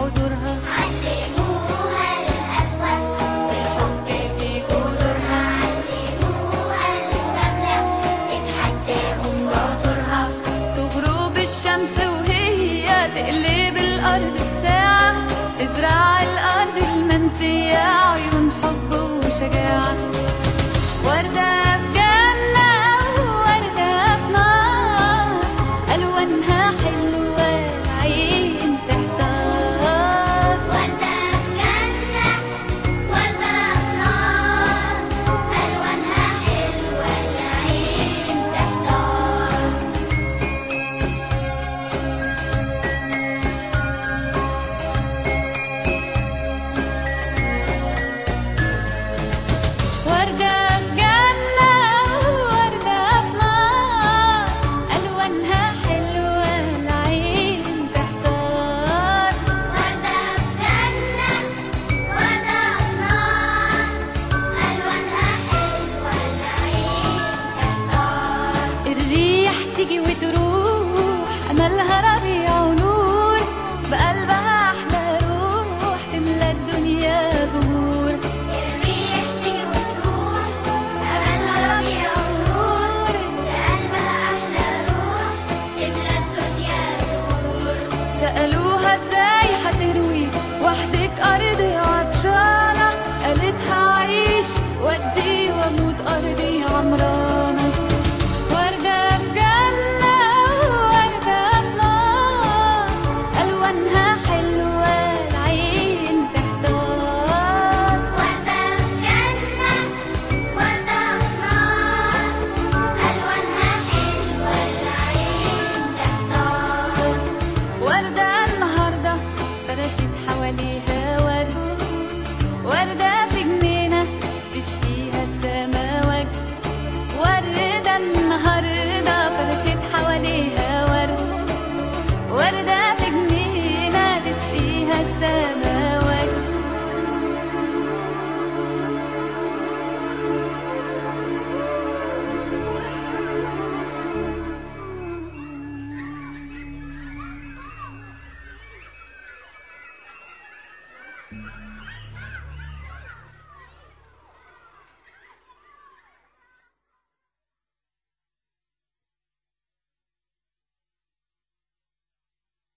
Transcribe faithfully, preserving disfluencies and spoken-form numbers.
عذرها، علموها القسوة والحب في جذورها، علموها المجاملة تتحداهم بعطرها. تغرب الشمس وهي تقلب الأرض بساعة، تزرع الأرض المنسية عيون حب وشجاعة. وردة في جنة ووردة في نار، ألوانها حلوة العين تحتار. وردة في جنة وردة في نار، ألوانها حلوة العين تحتار. وردة في جنة ووردة في نار، ألوانها حلوة العين تحتار. وردة في جنة وردة في نار، ألوانها حلوة العين تحتار. الريح تيجي وتروح، أملها ربيع ونور، بقلبها أحلى روح تملى الدنيا زهور. الريح تيجي وتروح، أملها ربيع ونور، بقلبها أحلى روح تملى الدنيا زهور. سألوها ازاي هتروي وحدك أرضي عطشانة، قالت هعيش وأدي وأموت أرضي عمرانة. وردة في جنة ووردة في نار، ألوانها حلوة العين تحتار. وردة في جنة وردة في نار، ألوانها حلوة العين تحتار. وردة النهاردة فرشت حواليها ورد، وردة في جنينة تسقيها السما وجد. وردة النهاردة فرشت حواليها ورد، وردة في جنينة تسقيها السما وجد.